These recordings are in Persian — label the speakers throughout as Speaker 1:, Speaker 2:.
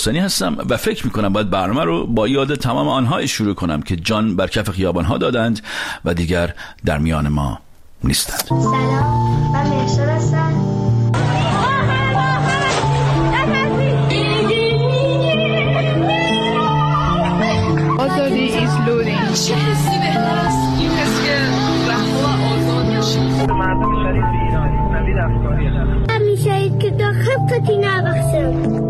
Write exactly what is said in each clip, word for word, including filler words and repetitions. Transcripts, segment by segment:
Speaker 1: سنی هستم و فکر میکنم باید برنامه رو با یاد تمام آنها شروع کنم که جان بر کف خیابانها دادند و دیگر در میان ما نیستند.
Speaker 2: سلام، من مهشاد هستم.
Speaker 3: آزادی is loading.
Speaker 4: چه حسی بهتر از این حس که رها و آزاد باشید؟
Speaker 5: مردم شریف ایرانی نوید افکاری
Speaker 2: همیشه که داخل کتی نبخشم.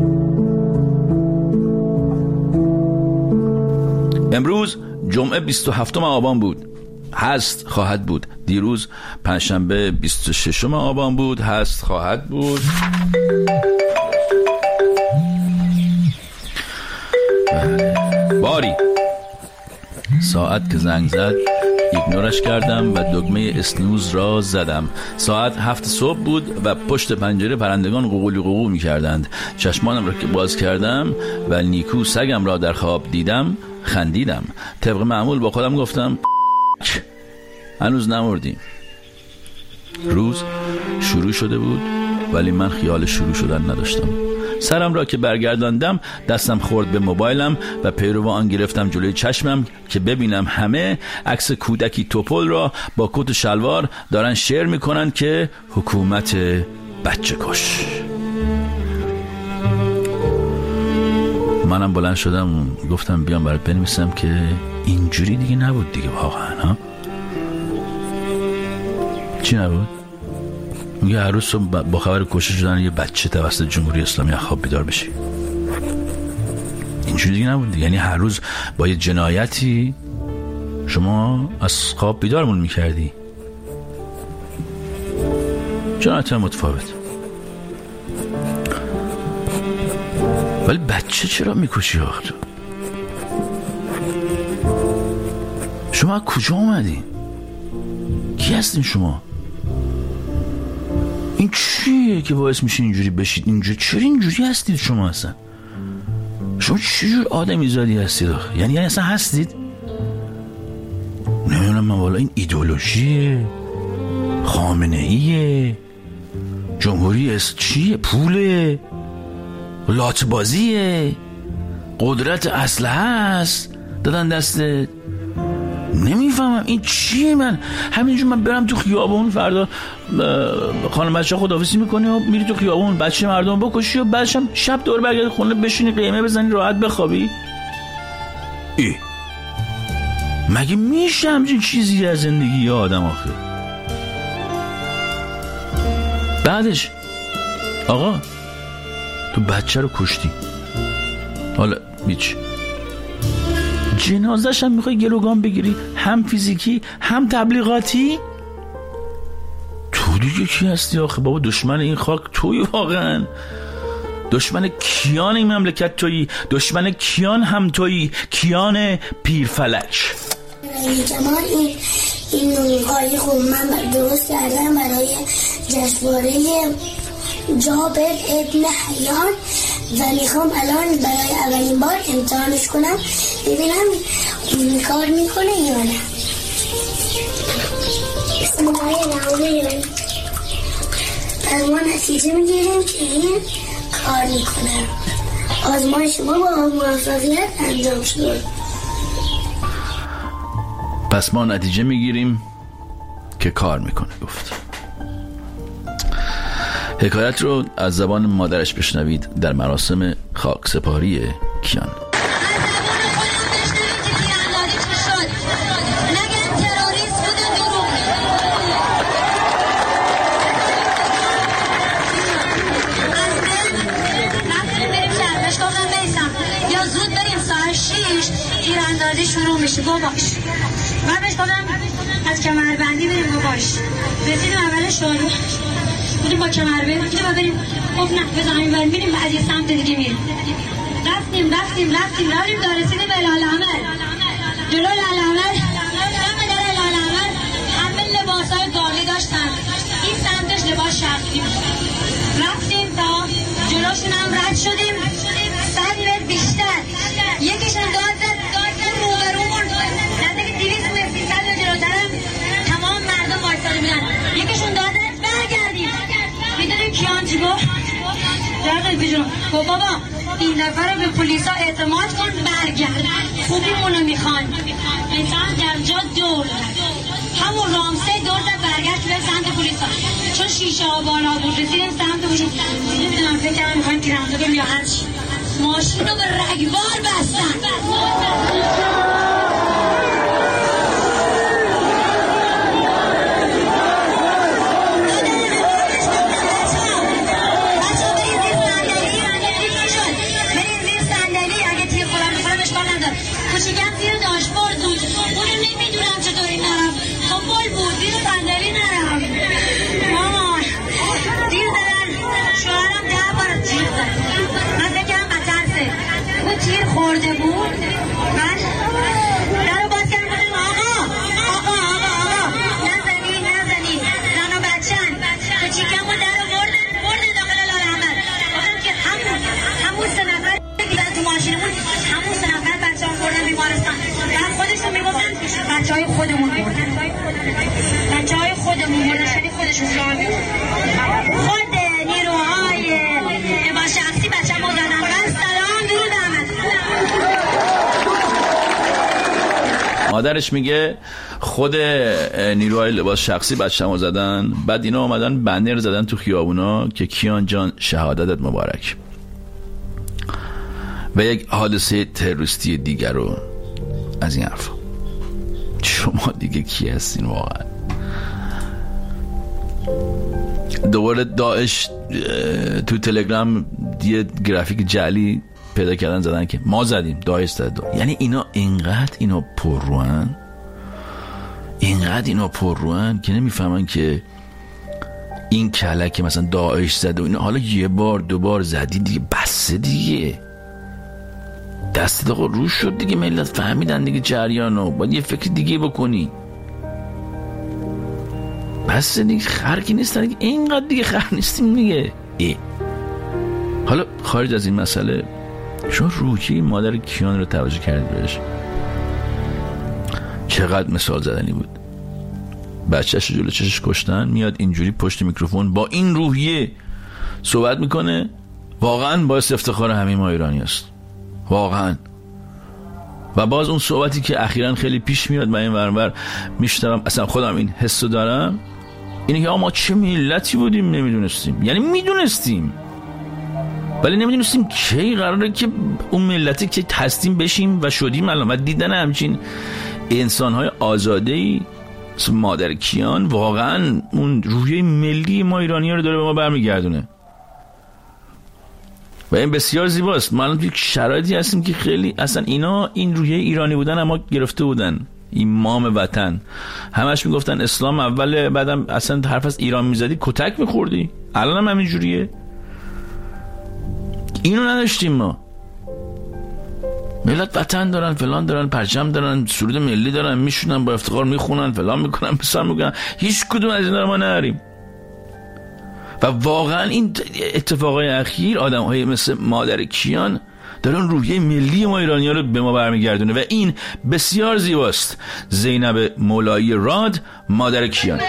Speaker 1: امروز جمعه بیست و هفتم آبان بود، هست خواهد بود. دیروز پنجشنبه بیست و ششم آبان بود، هست خواهد بود. باری ساعت که زنگ زد ایگنورش کردم و دکمه اسنوز را زدم. ساعت هفت صبح بود و پشت پنجره پرندگان قوقولی قوقو می کردند. چشمانم را که باز کردم و نیکو سگم را در خواب دیدم خندیدم. طبق معمول با خودم گفتم هنوز نمردیم. روز شروع شده بود ولی من خیال شروع شدن نداشتم. سرم را که برگرداندم دستم خورد به موبایلم و پیرو آن گرفتم جلوی چشمم که ببینم همه عکس کودکی توپل را با کت و شلوار دارن شیر میکنن که حکومت بچه کش. منم بلند شدم گفتم بیام برات بنویسم که اینجوری دیگه نبود دیگه واقعا. ها چی نبود؟ میگه هر روز با خبر کشته شدن یه بچه توسط جمهوری اسلامی خواب بیدار بشی. اینجوری دیگه نبود دیگه. یعنی هر روز با یه جنایتی شما از خواب بیدارمون میکردی. جنایت متفاوت. ولی بچه چرا میکشی آخه تو؟ شما از کجا اومدی؟ کی هستین شما؟ این چیه که باعث میشه اینجوری بشید؟ اینجوری چرا اینجوری هستید شما اصلا؟ شما چجور آدمی زادی هستید آخه؟ یعنی یعنی اصلا هستید؟ نمیدونم من والا این ایدئولوژیه، خامنه ایه، جمهوری اس چیه، پوله، لاتبازیه، قدرت اسلحه هست دادن دستت. نمیفهمم این چیه. من همینجور من برم تو خیابون فردا خانم بچه خداحافظی میکنی و میری تو خیابون بچه مردم بکشی و بعدش هم شب دور برگردی خونه بشینی قیمه بزنی راحت بخوابی. ای مگه میشه همچین چیزی از زندگی یه آدم آخه؟ بعدش آقا تو بچه رو کشتی، حالا بیچ جنازش هم میخوای گروگان بگیری، هم فیزیکی هم تبلیغاتی؟ تو دیگه کی هستی آخه بابا؟ دشمن این خاک توی واقعا. دشمن کیان این مملکت تویی، دشمن کیان هم تویی، کیان پیرفلک.
Speaker 2: جمال این این نونهای خوب من درست کردم برای جشنواره جابر ابن حیان و میخوام الان برای اولین بار امتحانش کنم ببینم این کار میکنه یا نه. اسمهای نهایی از ما نتیجه میگیریم که این کار میکنه. آزمایش ما با موفقیت انجام شد.
Speaker 1: پس ما نتیجه میگیریم که کار میکنه. گفت حکایت رو از زبان مادرش بشنوید در مراسم خاکسپاری کیان.
Speaker 6: یا زود بریم ساعت شیش تیراندازی شروع میشه باباش. من بهش گفتم از کمربندی بریم باباش. رسیدیم اول شروع بودیم با کمر بریم بودیم و بریم. خب نه بزنیم بریم بریم از یه سمت دیگه میریم. رفتیم رفتیم رفتیم رفتیم تا رسیدیم به لاله‌عمل. جلو لاله‌عمل دم در لاله‌عمل همه لباسای گاردی داشتن. این سمتش لباس شخصی بود. رفتیم تا جلوشون هم رد شدیم. صد متر بیشتر یکیشون داد زد اون روبرومون نزدیک دویست متر سیصد متر جلوترم تمام مردم وایساده بودن. یکیشون داد زد برگردیم. میدونیم کیان چی گفت؟ درقیق بیجون گفت بابا این نفر به پلیسا اعتماد کن برگرد خوبیمونو میخوان انسان در جا دور همون رامسه دور زد برگرد به سمت پلیسا چون شیشه ها بالا بود رسیدیم سمت وجود نمیدونم فکر کنم میخوایم تیرنده بریم یا هرچی ماشین رو به رگبار بستن کوچیکم زیر داشبورد بود اونو نمیدونم چطوری نرم تا بول بود زیر صندلی نرم مامان تیر زدن شوهرم ده بار تیر زد من فکرم بترسه اون تیر خورده بود من در رو باز کردم گفتم آقا آقا آقا آقا نزنی نزنی زن و بچن کوچیکم رو در رو بردن بردن داخل لال احمد گفتم که همون همون سه نفر دیدن تو ماشینمون همون سه نفر بچه ها بردن بیمارستان بعد خودشون میگفتن بچه های خودمون بردن بچه های خودمون بردن شدی خودشون راه میبردن خود نیروهای با شخصی بچه هم بردن بس سلام درود احمد
Speaker 1: مادرش میگه خود نیروهای لباس شخصی بچه‌مو زدن بعد اینا اومدن بنر زدن تو خیابونا که کیان جان شهادتت مبارک و یک حادثه تروریستی دیگر رو از این حرف. شما دیگه کی هستین واقعا؟ دوباره داعش تو تلگرام یه گرافیک جعلی پیدا کردن زدن که ما زدیم داعش زد. یعنی اینا اینقدر اینا پرروان اینقدر اینا پرروان که نمیفهمن که این کلک که مثلا داعش زد و اینا حالا یه بار دو بار زدی دیگه بس دیگه دست دقیقا روش شد دیگه ملت فهمیدن دیگه جریانو باید یه فکر دیگه بکنی بس دیگه خرکی نیستن دیگه اینقدر دیگه خر نیستیم دیگه ای. حالا خارج از این مسئله شما روحی مادر کیان رو توجه کردید بهش چقدر مثال زدنی بود بچهش جلو چشش کشتن میاد اینجوری پشت میکروفون با این روحیه صحبت میکنه واقعا باعث افتخار همه ما ایرانی است واقعا و باز اون صحبتی که اخیراً خیلی پیش میاد من این ورور میشنوم اصلا خودم این حسو دارم اینه که ما چه ملتی بودیم نمیدونستیم یعنی میدونستیم ولی نمیدونستیم کی قراره که اون ملتی که هستیم بشیم و شدیم الان و دیدن همچین انسانهای آزاده‌ای مادر کیان واقعا اون روحیه ملی ما ایرانی ها رو داره به ما برمیگردونه و این بسیار زیباست. ما الان توی شرایطی هستیم که خیلی اصلا اینا این روحیه ایرانی بودن اما گرفته بودن امام وطن همش میگفتن اسلام اوله بعدم اصلا حرف از ایران میزدی کتک میخوردی الان هم همین جوریه اینو نداشتیم ما ملت وطن دارن فلان دارن پرچم دارن سرود ملی دارن میشونن با افتخار میخونن فلان میکنن بسار میکنن هیچ کدوم از اینا رو ما نداریم و واقعا این اتفاقای اخیر آدم های مثل مادر کیان دارن روحیه ملی ما ایرانی ها رو به ما برمیگردونه و این بسیار زیباست. زینب مولایی راد مادر کیان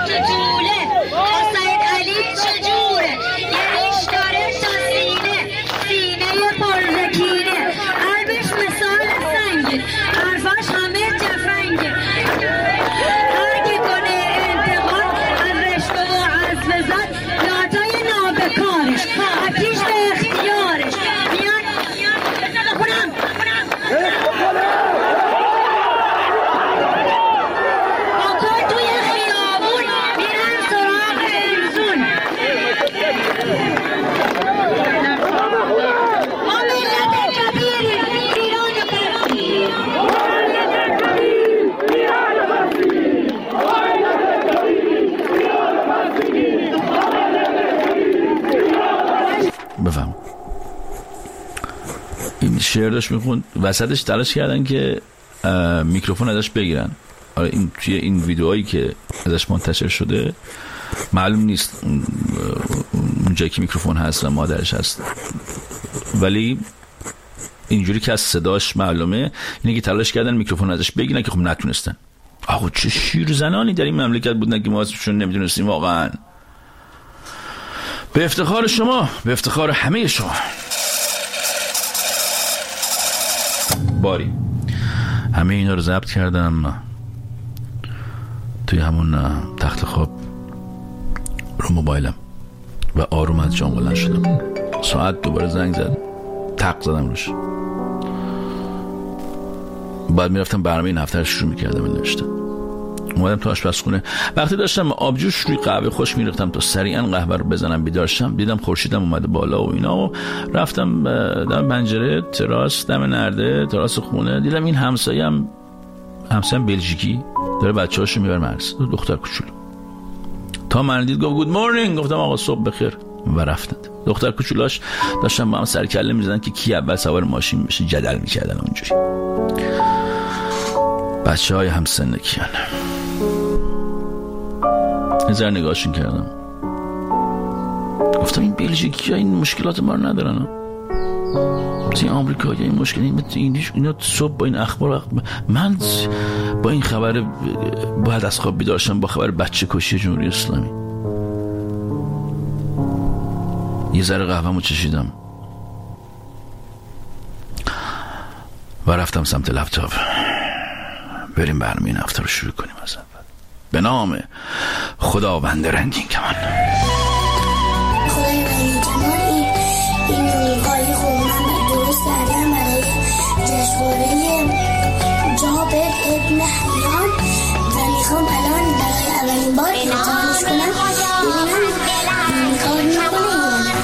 Speaker 1: بفهم این شعر داشت میخوند وسطش تلاش کردن که میکروفون ازش بگیرن. آره این توی این ویدئوهایی که ازش منتشر شده معلوم نیست اونجایی که میکروفون هست و مادرش هست ولی اینجوری که از صداش معلومه اینه که تلاش کردن میکروفون ازش بگیرن که خب نتونستن. آقا چه شیر زنانی در این مملکت بودن که ما ازشون نمیدونستیم واقعا. به افتخار شما به افتخار همه شما. باری. همه اینا رو ضبط کردم توی همون تخت خواب رو موبایلم و آروم از جام بلند شدم. ساعت دوباره زنگ زد، تق زدم روش. بعد میرفتم برنامه این هفته رو شروع میکردم نوشتم. اومدم تو آشپزخونه. وقتی داشتم آبجوش روی قهوه خوش میریختم تا سریعا قهوه رو بزنم بیدار شم، دیدم خورشیدم اومده بالا و اینا و رفتم دم پنجره، تراس، دم نرده، تراس خونه. دیدم این همسایه‌ام همسایه‌ام بلژیکی داره بچه‌هاشو میبره مدرسه، دختر کوچولو. تا من دید گفت گود مورنینگ. گفتم آقا صبح بخیر و رفتند. دختر کوچولاش داشتن با هم سر کله می‌زدن که کی اول سوار ماشین بشه، جدل می‌کردن اونجوری. بچه‌های همسن کیان. نظر نگاهشون کردم، گفتم این بلژیکی ها این مشکلات ما رو ندارن، این آمریکایی ها این مشکل این اینا صبح با این اخبار، من با این خبر باید از خواب بیدار شم با خبر بچه کشی جمهوری اسلامی. یه ذره قهوه‌مو چشیدم و رفتم سمت لپتاپ. بریم برنامه این هفته رو شروع کنیم از اول. به نام خداوند رنگین کمان.
Speaker 2: خدای رنگین کمان این این نونقایی خوب من درست کردم برای جشنواره جابر ابن حیان و میخوام الان برای اولین بار امتحانش کنم ببینم این کار میکنه یا نه.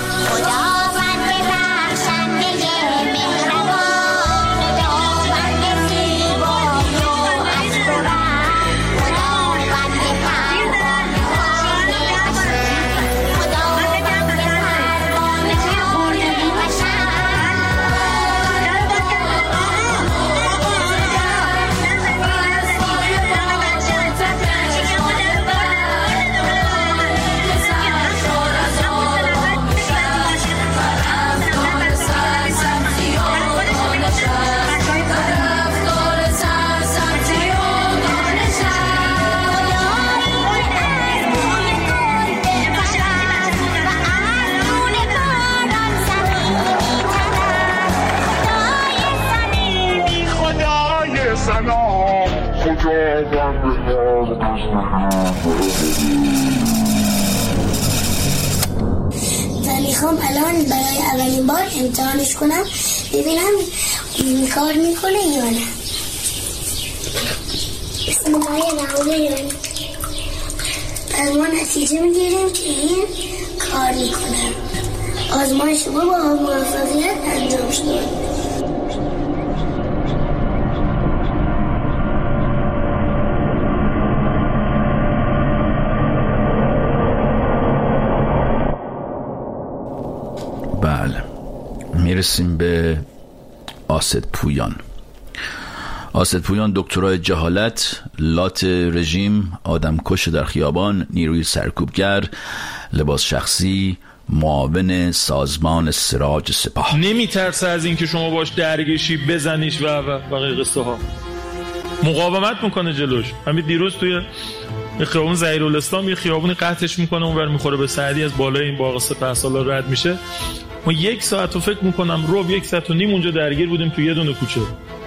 Speaker 2: و میخوام الان برای اولین بار امتحانش کنم ببینم این کار میکنه یا نه. بسم الله الرحمن الرحیم. از ما نتیجه میگیریم که این کار میکنه. آزمایش ما با موفقیت انجام شد.
Speaker 1: بله، میرسیم به آسد پویان. آسد پویان دکترای جهالت، لات رژیم، آدم کش در خیابان، نیروی سرکوبگر، لباس شخصی، معاون سازمان سراج سپاه.
Speaker 7: نمیترسه از این که شما باش درگیشی بزنیش و و بقیه قصه ها. مقاومت میکنه جلوش. همین دیروز توی خیابون ظهیرالاسلام یه خیابونی قطعش میکنه، اونور میخوره به سعدی، از بالای این باغ سپه سالار رد میشه. ما یک ساعت و فکر میکنم رو یک ساعت و نیم اونجا درگیر بودیم تو یه دونه کوچه.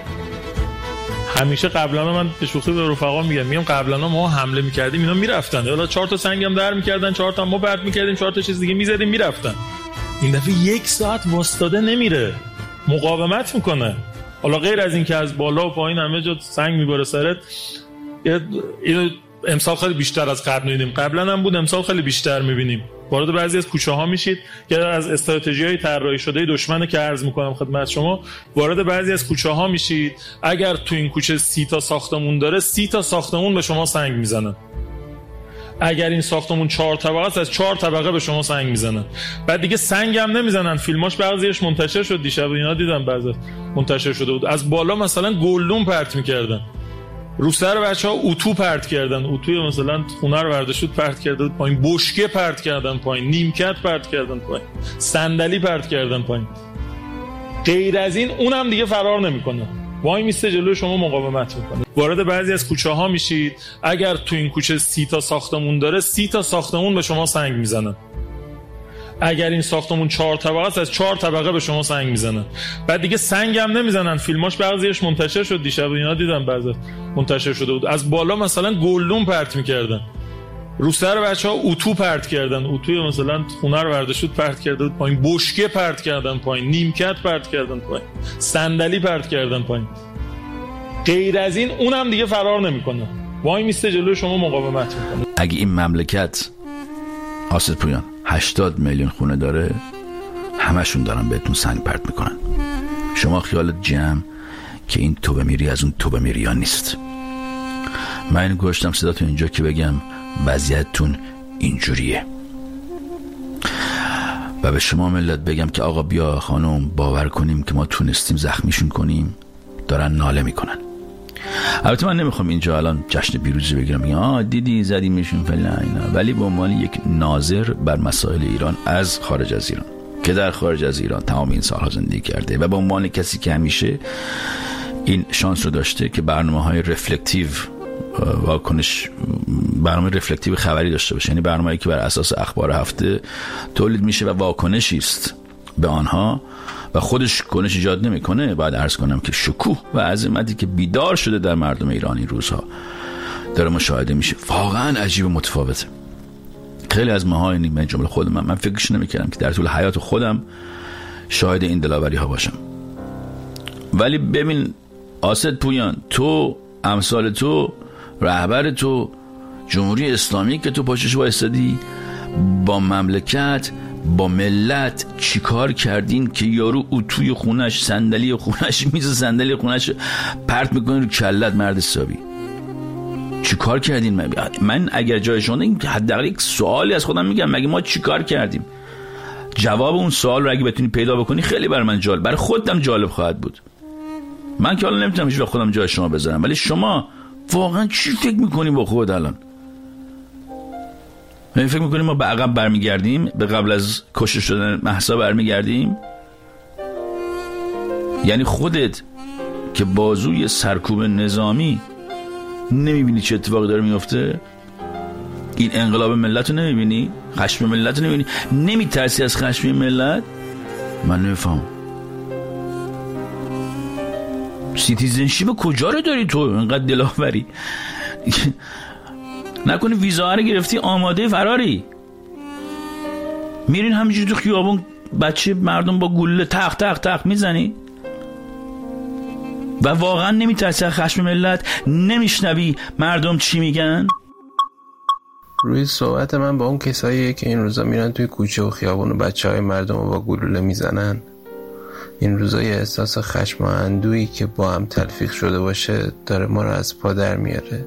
Speaker 7: همیشه قبلا من به شوخی به رفقا میگم میگم قبلا ما حمله میکردیم اینا میرفتن، حالا چهار تا سنگم در میکردن، چهار تا ما پرت میکردیم، چهار تا چیز دیگه میزدیم میرفتن. این دفعه یک ساعت واسطاده نمیره، مقاومت میکنه. حالا غیر از این که از بالا و پایین همه جا سنگ میبره سرت، اینو امسال خیلی بیشتر از قبل می‌بینیم. قبلا هم بود، امسال خیلی بیشتر می‌بینیم. وارد بعضی از کوچه ها میشید که از استراتژی‌های طراحی شده دشمن که عرض می‌کنم خدمت شما، وارد بعضی از کوچه ها میشید، اگر تو این کوچه سی تا ساختمون داره، سی تا ساختمون به شما سنگ میزنن. اگر این ساختمون چهار طبقه است، از چهار طبقه به شما سنگ میزنن. بعد دیگه سنگ هم نمیزنن، فیلماش بعضیش منتشر شد دیشب اینا دیدم، بعضی منتشر شده بود، از بالا مثلا گلدون پرت می‌کردن. رو سر بچه‌ها اتو پرت کردن، اتوی مثلا خونه رو برداشت پرت کردن پایین، بشکه پرت کردن پایین، نیمکت پرت کردن پایین، صندلی پرت کردن پایین. غیر از این اونم دیگه فرار نمیکنه، وای میسته جلوی شما مقاومت میکنه. وارد بعضی از کوچه ها میشید، اگر تو این کوچه سی تا ساختمون داره، سی تا ساختمون به شما سنگ میزنن. اگر این ساختمون چهار طبقه است از چهار طبقه به شما سنگ میزنن. بعد دیگه سنگ هم نمیزنن، فیلماش بعضیش منتشر شد دیشب اینا دیدم، بعضی منتشر شده بود از بالا مثلا گلدون پرت میکردن رو سر بچه‌ها، اتو پرت کردن، اتوی مثلا خونه رو برداشت پرت کرده بود پایین، بشکه پرت کردن پایین، نیمکت پرت کردن پایین، صندلی پرت کردن پایین. غیر از این اونم دیگه فرار نمیکنه، وای میسته جلوی شما مقاومت میکنه.
Speaker 1: اگه این مملکت آسد پویان هشتاد میلیون خونه داره، همشون دارن بهتون سنگ پرت میکنن. شما خیالت جمع که این توبه میری از اون توبه میری یا نیست. من اینو گوشتم صداتون اینجا که بگم وضعیتتون اینجوریه و به شما ملت بگم که آقا بیا خانم باور کنیم که ما تونستیم زخمیشون کنیم، دارن ناله میکنن. البته من نمیخوام اینجا الان جشن پیروزی بگیرم بگم آه دیدی زدیمشون فلان اینا، ولی به عنوان یک ناظر بر مسائل ایران از خارج از ایران که در خارج از ایران تمام این سالها زندگی کرده و به عنوان کسی که همیشه این شانس رو داشته که برنامه‌های رفلکتیو واکنش برنامه رفلکتیو خبری داشته باشه، یعنی برنامه‌ای که بر اساس اخبار هفته تولید میشه و واکنشی است به آنها و خودش کنش ایجاد نمیکنه، باید عرض کنم که شکوه و عظمتی که بیدار شده در مردم ایران این روزها داره مشاهده میشه واقعا عجیب و متفاوته. خیلی از ماها، یعنی من جمله خود من من فکرش نمیکردم که در طول حیات خودم شاهد این دلاوری ها باشم. ولی ببین آسد پویان، تو امثال تو، رهبر تو، جمهوری اسلامی که تو پشتش وایسادی، با مملکت با ملت چی کار کردین که یارو اتوی خونش، صندلی خونش، میز صندلی خونش پرت میکنین رو کلت مرد حسابی؟ چی کار کردین؟ من, من اگر جای شما حداقل یک سوالی از خودم میگم، مگه ما چی کار کردیم؟ جواب اون سوال رو اگه بتونی پیدا بکنی خیلی برای من جالب، برای خودم جالب خواهد بود. من که حالا نمیتونم هیچ وقت خودم جای شما بذارم، ولی شما واقعا چی فکر میکنیم با خود الان؟ من فکر میکنیم ما به عقب برمیگردیم، به قبل از کشته شدن مهسا برمیگردیم؟ یعنی خودت که بازوی سرکوب نظامی نمیبینی چه اتفاقی داره میفته؟ این انقلاب ملت رو نمیبینی؟ خشم ملت رو نمیبینی؟ نمیترسی از خشم ملت؟ من نمیفهم سیتیزنشیپ کجا رو داری تو اینقدر دلاوری؟ نکنی ویزا رو گرفتی آماده فراری، میرین همینجوری تو خیابون بچه مردم با گلوله تق تق تق میزنی و واقعا نمیترسی از خشم ملت؟ نمیشنوی مردم چی میگن؟
Speaker 8: روی صحبت من با اون کساییه که این روزا میرن توی کوچه و خیابون و بچه های مردم رو با گلوله میزنن. این روزا یه احساس خشم و اندویی که با هم تلفیق شده باشه داره ما رو از پا در میاره.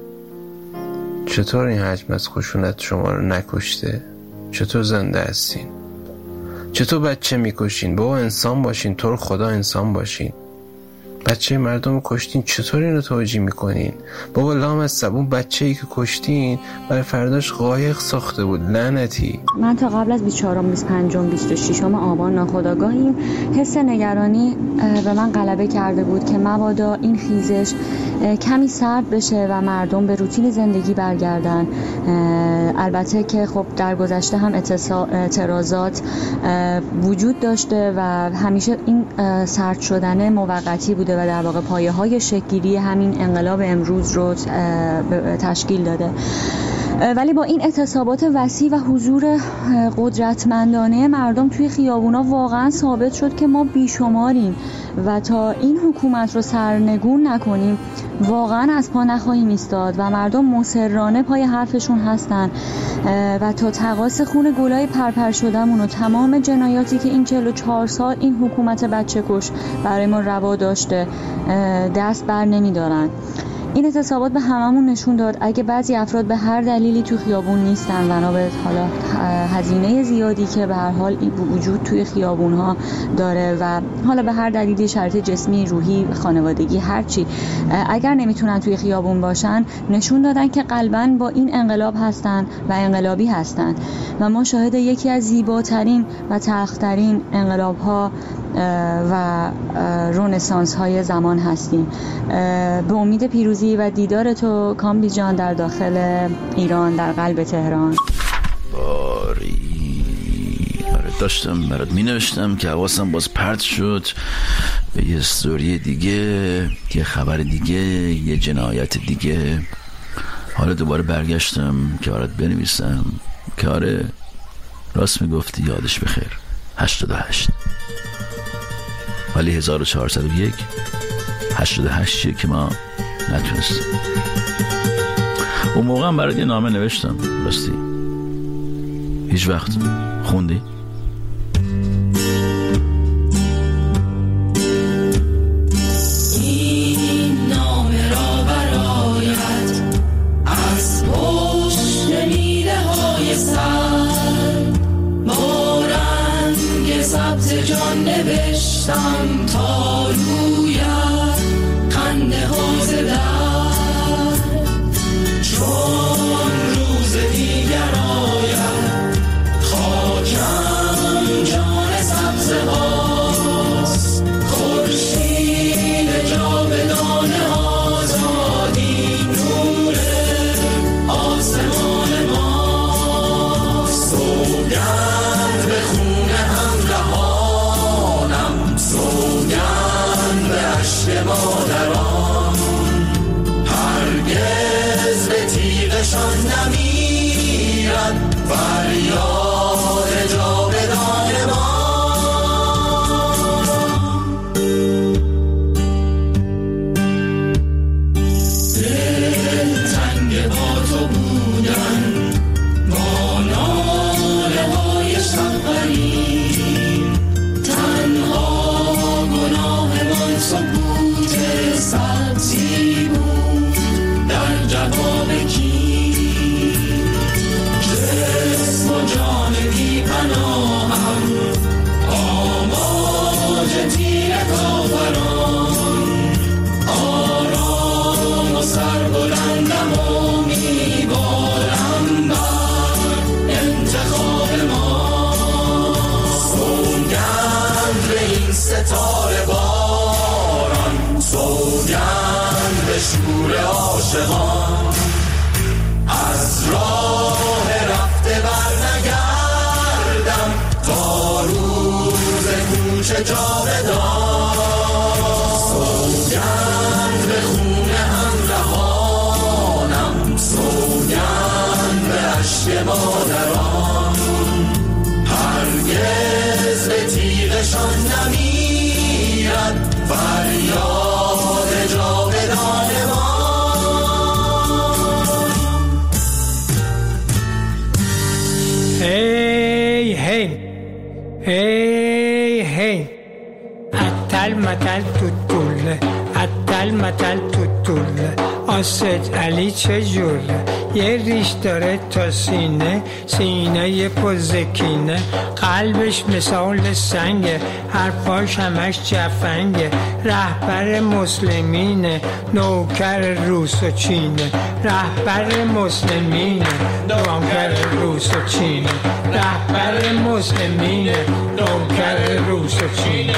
Speaker 8: چطور این حجم از خشونت شما رو نکشته؟ چطور زنده هستین؟ چطور بچه میکشین؟ بابا انسان باشین، تو رو خدا انسان باشین. بچه مردم رو کشتین، چطور اینو توجیه میکنین؟ بابا لام از سبون بچه‌ای که کشتین برای فرداش قایق ساخته بود، لعنتی.
Speaker 9: من تا قبل از بیست و چهارم، بیست و پنجم، بیست و ششم آبان ناخودآگاهی حس نگرانی به من غلبه کرده بود که مبادا این خیزش کمی سرد بشه و مردم به روتین زندگی برگردن. البته که خب در گذشته هم اعتراضات وجود داشته و همیشه این سرد شدن موقتی بوده و در واقع پایه های شکل‌گیری همین انقلاب امروز رو تشکیل داده. ولی با این اعتصابات وسیع و حضور قدرتمندانه مردم توی خیابونا واقعا ثابت شد که ما بیشماریم و تا این حکومت رو سرنگون نکنیم واقعا از پا نخواهیم ایستاد و مردم مصرانه پای حرفشون هستن و تا تقاص خون گلای پرپر شدمون و تمام جنایاتی که این چهل و چهار سال این حکومت بچه کش برای ما روا داشته دست بر نمیدارن. این اعتصابات به هممون نشون داد اگه بعضی افراد به هر دلیلی تو خیابون نیستن بنا به حالا هزینه زیادی که به هر حال وجود توی خیابون‌ها داره و حالا به هر دلیلی شرط جسمی، روحی، خانوادگی، هرچی، اگر نمیتونن توی خیابون باشن نشون دادن که قلباً با این انقلاب هستن و انقلابی هستن و ما شاهد یکی از زیباترین و تلخترین انقلاب‌ها و رنسانس های زمان هستیم. به امید پیروزی و دیدار تو کامبیز جان در داخل ایران، در قلب تهران.
Speaker 1: باری آره داشتم برات می نوشتم که حواسم باز پرت شد به یه استوری دیگه، یه خبر دیگه، یه جنایت دیگه. حالا دوباره برگشتم که برات بنویسم که آره راست میگفتی، یادش بخیر هشتاد و هشت، ولی هزار و چهارصد و یک هشتاد و هشت که ما نتونستیم. اون موقع هم برات یه نامه نوشتم، راستی هیچ وقت خوندی؟
Speaker 10: این نامه را برایت از پشت میله های سر با رنگ سبز جان نوشتم تا رویت خنده ها زدن، چون روز دیگر آید خاکم جان سبز هاست، خورشید جاودان آزادی نور آسمان ماست. سوگند به خون همراهانم، سوگند به عشق مادران، هرگز به تیغشان نمیرد فریاد جاودان ما. دل تنگ با تو بودن، با ناله های شب غریب، تنها گناه من سکوت سبزی بود در جواب کی. جسم و جان بی پناهم آماج تیر کافران، آرام و سربلندم و میبارم بر انتخاب ما. سوگند به این ستاره باران، سوگند به شور عاشقان، از راه رفته بر نگردم تا روز کوچه جاودان. سوگند به خون همراهانم، سوگند به عشق مادران، هرگز به تیغشان نمیرد فریاد جاودان ما.
Speaker 11: هی هی هی هی اتل متل توتوله، اتل متل توتوله، آسد علی چجوره؟ یه ریش داره تا سینه، سینه یه پوزکینه، قلبش مثال سنگه، حرفاش همش جفنگه، رهبر مسلمینه، نوکر روس و چینه، رهبر مسلمینه، نوکر روس و چینه، رهبر مسلمینه، نوکر روس و چینه.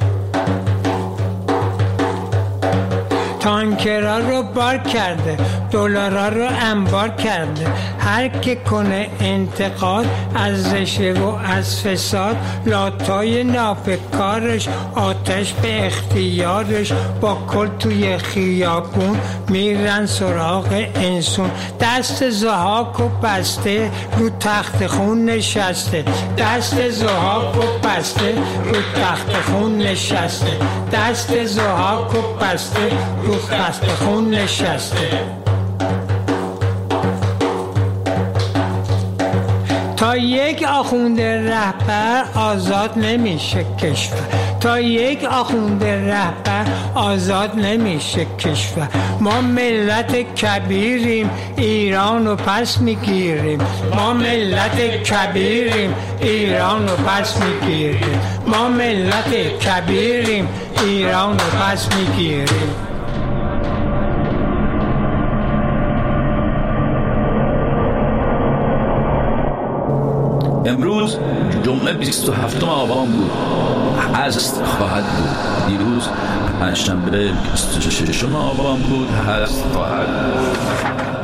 Speaker 11: تانکرها رو بار کرده، دلارا رو انبار کرده، هر که کنه انتقاد از رشوه و از فساد، لاتای ناپکارش آتش به اختیارش، با کل توی خیابون میرن سراغ انسون. دست زحاک و بسته رو تخت خون نشسته، دست زحاک و بسته رو تخت خون نشسته، دست زحاک و بسته رو تخت خون نشسته. تا یک آخونده رهبر آزاد نمیشه کشور، تا یک آخونده رهبر آزاد نمیشه کشور. ما ملت کبیریم، ایران رو پس میگیریم، ما ملت کبیریم، ایران رو پس میگیریم، ما ملت کبیریم، ایران رو پس میگیریم.
Speaker 1: امروز جمعه بیست و هفتم آبان بود، هست خواهد بود. دیروز پنجشنبه بیست و ششم آبان بود، هست خواهد بود.